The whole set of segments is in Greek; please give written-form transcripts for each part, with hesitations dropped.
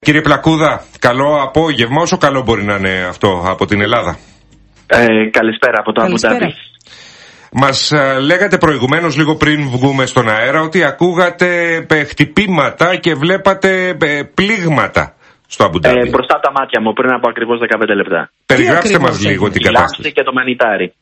Κύριε Πλακούδα, καλό απόγευμα, όσο καλό μπορεί να είναι αυτό από την Ελλάδα. Καλησπέρα από το Αμπουντάμπι. Μας λέγατε προηγουμένως, λίγο πριν βγούμε στον αέρα, ότι ακούγατε χτυπήματα και βλέπατε πλήγματα στο Αμπουντάμπι. Μπροστά από τα μάτια μου, πριν από ακριβώς 15 λεπτά. Περιγράψτε μας λίγο την κατάσταση. Η Λάμψη και το Μανιτάρι.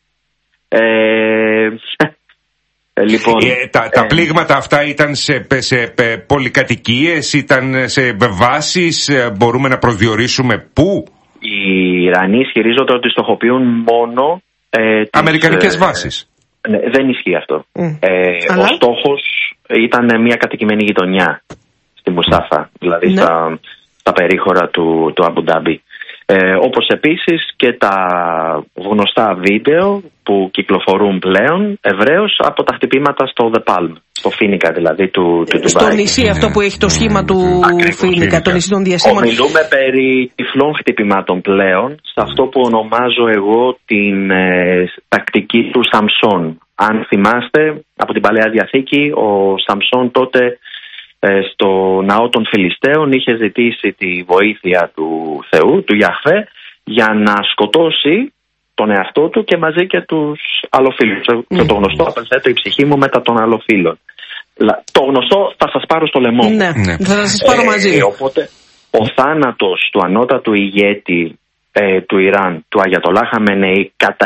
Λοιπόν, τα πλήγματα αυτά ήταν σε πολυκατοικίες, ήταν σε βάσεις, μπορούμε να προσδιορίσουμε πού? Οι Ιρανοί ισχυρίζονται ότι στοχοποιούν μόνο αμερικανικές βάσεις. Ναι, δεν ισχύει αυτό. Ο στόχος ήταν μια κατοικημένη γειτονιά στη Μουσάφα, δηλαδή στα περίχωρα του Αμπουντάμπι. Όπως επίσης και τα γνωστά βίντεο που κυκλοφορούν πλέον ευρέως από τα χτυπήματα στο The Palm, στο Φίνικα δηλαδή του Ντουμπάι. Στο νησί αυτό που έχει το σχήμα του Φίνικα, το νησί των διαστήματων. Μιλούμε περί τυφλών χτυπημάτων πλέον, σε αυτό που ονομάζω εγώ την τακτική του Σαμσόν. Αν θυμάστε, από την Παλαιά Διαθήκη, ο Σαμσόν τότε στο ναό των Φιλιστέων είχε ζητήσει τη βοήθεια του Θεού, του Ιαχβέ, για να σκοτώσει τον εαυτό του και μαζί και τους αλλοφύλους. Και το γνωστό απενθέτω η ψυχή μου μετά των αλλοφύλων. Το γνωστό θα σας πάρω στο λαιμό μου. Ναι, θα σας πάρω μαζί. Οπότε ο θάνατος του ανώτατου ηγέτη του Ιράν, του Αγιατολάχ Χαμενεή, κατά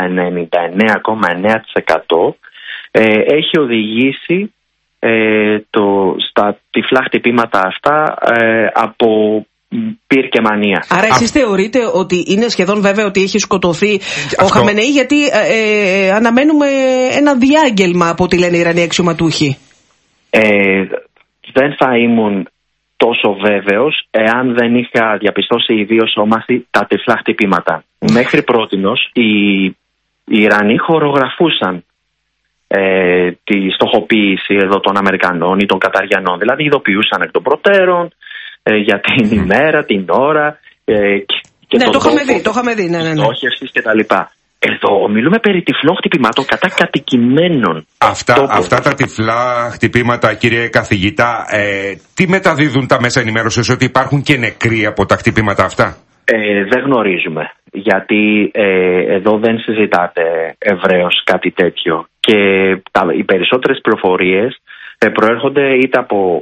99,9% έχει οδηγήσει στα τυφλά χτυπήματα αυτά από πυρ και μανία. Άρα εσείς θεωρείτε ότι είναι σχεδόν βέβαιο ότι έχει σκοτωθεί ο Χαμενεή, γιατί αναμένουμε ένα διάγγελμα από ό,τι λένε οι Ιρανοί αξιωματούχοι. Δεν θα ήμουν τόσο βέβαιος εάν δεν είχα διαπιστώσει ιδίως όμαθη τα τυφλά χτυπήματα. Μέχρι πρότινος οι Ιρανοί χορογραφούσαν τη στοχοποίηση εδώ των Αμερικανών ή των Καταριανών. Δηλαδή ειδοποιούσαν εκ των προτέρων για την ημέρα, την ώρα και το είχαμε δει, ναι. Στόχευσης και τα λοιπά. Εδώ μιλούμε περί τυφλών χτυπημάτων κατά κατοικημένων. Αυτά τα τυφλά χτυπήματα, κύριε καθηγητά, τι μεταδίδουν τα μέσα ενημέρωσης, ότι υπάρχουν και νεκροί από τα χτυπήματα αυτά? Δεν γνωρίζουμε, γιατί εδώ δεν συζητάτε ευρέως κάτι τέτοιο και οι περισσότερες πληροφορίες προέρχονται είτε από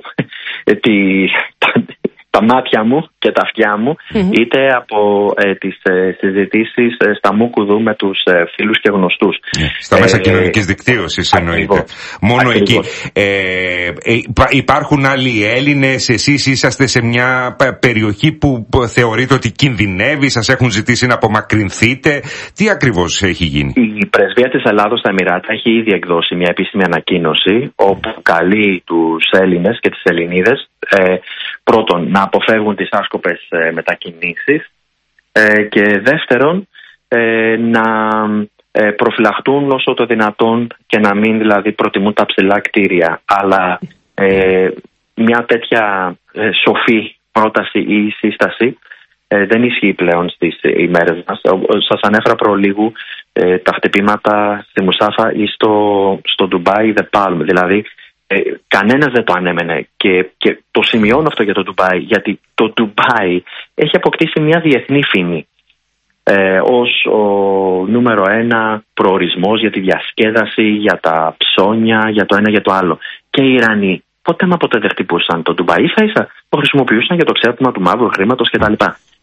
τα μάτια μου και τα αυτιά μου, είτε από τις συζητήσεις στα Μουκουδού με τους φίλους και γνωστούς. Στα μέσα κοινωνικής δικτύωσης εννοείται. Μόνο ακριβώς. Εκεί. Υπάρχουν άλλοι Έλληνες, εσείς είσαστε σε μια περιοχή που θεωρείτε ότι κινδυνεύει, σας έχουν ζητήσει να απομακρυνθείτε. Τι ακριβώς έχει γίνει? Η Πρεσβεία της Ελλάδος στα Εμιράτα έχει ήδη εκδώσει μια επίσημη ανακοίνωση όπου καλεί τους Έλληνες και τις Ελληνίδες πρώτον να αποφεύγουν τις άσκοπες μετακινήσεις και δεύτερον να προφυλαχτούν όσο το δυνατόν και να μην δηλαδή προτιμούν τα ψηλά κτίρια. Αλλά μια τέτοια σοφή πρόταση ή σύσταση δεν ισχύει πλέον στις ημέρες μας. Σας ανέφερα προλίγου τα χτυπήματα στη Μουσάφα ή στο Ντουμπάι The Palm. Δηλαδή κανένας δεν το ανέμενε και το σημειώνω αυτό για το Ντουμπάι, γιατί το Ντουμπάι έχει αποκτήσει μια διεθνή φήμη ως ο νούμερο 1 προορισμός για τη διασκέδαση, για τα ψώνια, για το ένα για το άλλο. Και οι Ιρανοί ποτέ δεν χτυπούσαν το Ντουμπάι, ίσα το χρησιμοποιούσαν για το ξέπλυμα του μαύρου χρήματος κτλ.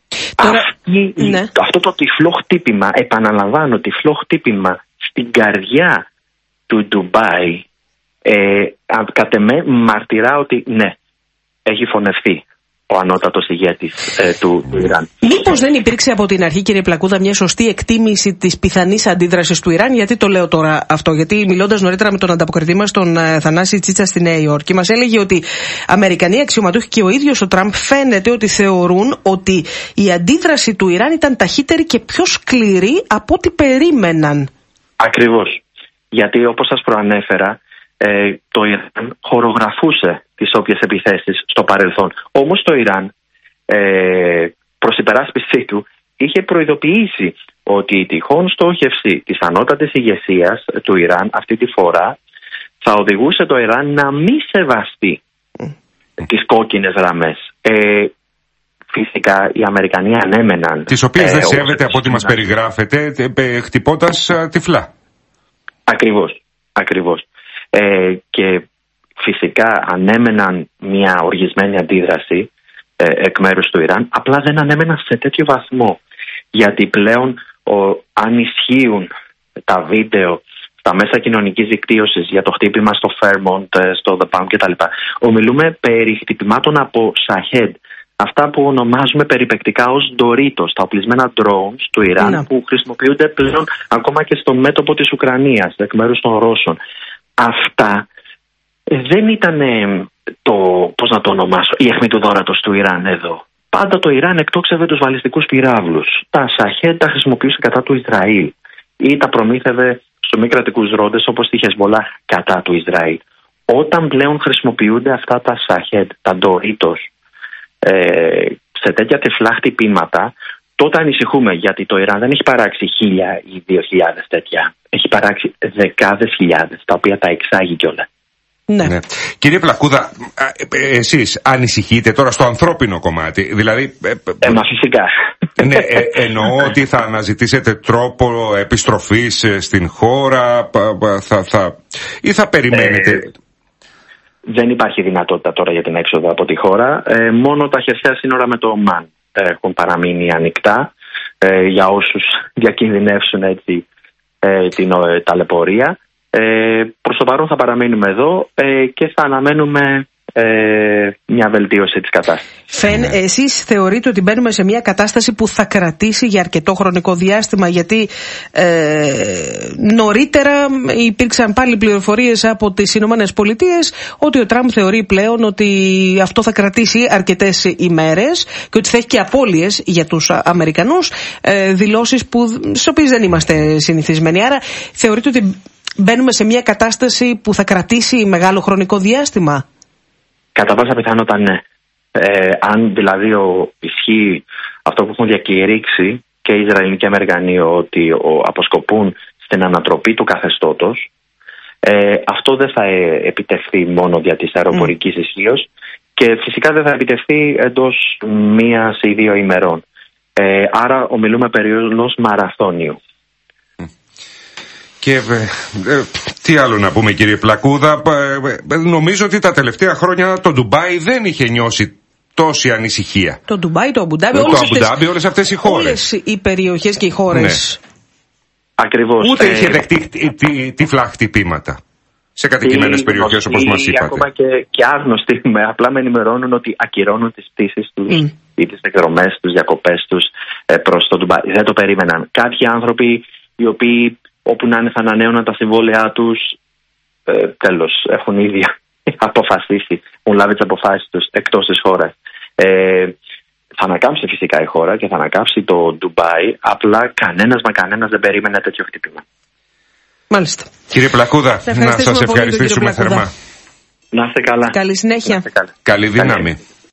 Αυτό το τυφλό χτύπημα, επαναλαμβάνω, τυφλό χτύπημα στην καρδιά του Ντουμπάι, κατ' εμέ μαρτυρά ότι ναι, έχει φωνευτεί ο ανώτατος ηγέτης του Ιράν. Μήπως δεν υπήρξε από την αρχή, κύριε Πλακούδα, μια σωστή εκτίμηση της πιθανής αντίδρασης του Ιράν? Γιατί το λέω τώρα αυτό? Γιατί μιλώντας νωρίτερα με τον ανταποκριτή μας, τον Θανάση Τσίτσα στη Νέα Υόρκη, μας έλεγε ότι Αμερικανοί αξιωματούχοι και ο ίδιος ο Τραμπ φαίνεται ότι θεωρούν ότι η αντίδραση του Ιράν ήταν ταχύτερη και πιο σκληρή από ό,τι περίμεναν. Ακριβώς. Γιατί όπως σας προανέφερα, το Ιράν χορογραφούσε τις όποιες επιθέσεις στο παρελθόν. Όμως το Ιράν προς υπεράσπιση του είχε προειδοποιήσει ότι η τυχόν στόχευση της ανώτατης ηγεσίας του Ιράν αυτή τη φορά θα οδηγούσε το Ιράν να μη σεβαστεί τις κόκκινες γραμμές. φυσικά οι Αμερικανοί ανέμεναν. Τις οποίες δεν σέβεται από ό,τι μας περιγράφετε, χτυπώντας τυφλά. Ακριβώς. Και φυσικά ανέμεναν μια οργισμένη αντίδραση εκ μέρους του Ιράν, απλά δεν ανέμεναν σε τέτοιο βαθμό. Γιατί πλέον αν ισχύουν τα βίντεο στα μέσα κοινωνικής δικτύωσης για το χτύπημα στο Fairmont, στο The Palm κτλ. Ομιλούμε περί χτυπημάτων από Shahed, αυτά που ονομάζουμε περιπεκτικά ως Doritos, τα οπλισμένα drones του Ιράν, που χρησιμοποιούνται πλέον ακόμα και στο μέτωπο της Ουκρανίας, εκ μέρους των Ρώσων. Αυτά δεν ήταν πώς να το ονομάσω, η αιχμή του δώρατος του Ιράν εδώ. Πάντα το Ιράν εκτόξευε τους βαλιστικούς πυράβλους. Τα Shahed τα χρησιμοποιούσε κατά του Ισραήλ ή τα προμήθευε στους μη κρατικούς ρόντες όπως τη Χεσμολάχ κατά του Ισραήλ. Όταν πλέον χρησιμοποιούνται αυτά τα Shahed, τα Doritos, σε τέτοια τυφλά χτυπήματα, τότε ανησυχούμε, γιατί το Ιράν δεν έχει παράξει 1.000 ή 2.000 τέτοια. Έχει παράξει δεκάδες χιλιάδες, τα οποία τα εξάγει κιόλας. Ναι. Κύριε Πλακούδα, εσείς ανησυχείτε τώρα στο ανθρώπινο κομμάτι, δηλαδή... Μα φυσικά. Ναι, εννοώ ότι θα αναζητήσετε τρόπο επιστροφής στην χώρα, ή θα περιμένετε... Δεν υπάρχει δυνατότητα τώρα για την έξοδο από τη χώρα. Μόνο τα χερσαία σύνορα με το Ομάν έχουν παραμείνει ανοιχτά για όσους διακινδυνεύσουν έτσι την ταλαιπωρία. Προς το παρόν θα παραμείνουμε εδώ και θα αναμένουμε μια βελτίωση της κατάστασης. Εσείς θεωρείτε ότι μπαίνουμε σε μια κατάσταση που θα κρατήσει για αρκετό χρονικό διάστημα, γιατί νωρίτερα υπήρξαν πάλι πληροφορίες από τις Ηνωμένες Πολιτείες ότι ο Τραμπ θεωρεί πλέον ότι αυτό θα κρατήσει αρκετές ημέρες και ότι θα έχει και απώλειες για τους Αμερικανούς, δηλώσεις στις οποίες δεν είμαστε συνηθισμένοι. Άρα θεωρείτε ότι μπαίνουμε σε μια κατάσταση που θα κρατήσει μεγάλο χρονικό διάστημα? Κατά πάσα πιθανότητα ναι. Αν δηλαδή ισχύει αυτό που έχουν διακηρύξει και οι Ισραηλοί και οι Αμερικανοί, ότι αποσκοπούν στην ανατροπή του καθεστώτος, αυτό δεν θα επιτευχθεί μόνο δια της αεροπορικής ισχύως και φυσικά δεν θα επιτευχθεί εντός 1 ή 2 ημερών. Άρα ομιλούμε περί ενός μαραθώνιου. Και τι άλλο να πούμε, κύριε Πλακούδα, νομίζω ότι τα τελευταία χρόνια το Ντουμπάι δεν είχε νιώσει τόση ανησυχία. Το Ντουμπάι, το Αμπουντάμπι, όλες αυτές οι χώρες. Όλες οι περιοχές και οι χώρες. Ναι. Ακριβώς. Ούτε είχε δεχτεί τυφλά χτυπήματα σε κατοικημένες περιοχές όπως μας είπατε. Ακόμα και άγνωστοι απλά με ενημερώνουν ότι ακυρώνουν τις πτήσεις τους ή τις εκδρομές τους, διακοπές τους προς το Ντουμπάι. Δεν το περίμεναν. Κάποιοι άνθρωποι οι οποίοι όπου να είναι θα ανανέωναν τα συμβόλαιά τους, τέλος, έχουν ήδη αποφασίσει, έχουν λάβει τις αποφάσεις τους εκτός της χώρας. Θα ανακάμψει φυσικά η χώρα και θα ανακάμψει το Ντουμπάι, απλά κανένας δεν περίμενε τέτοιο χτύπημα. Μάλιστα. Κύριε Πλακούδα, να σας ευχαριστήσουμε θερμά. Να είστε καλά. Καλή συνέχεια. Καλή δύναμη.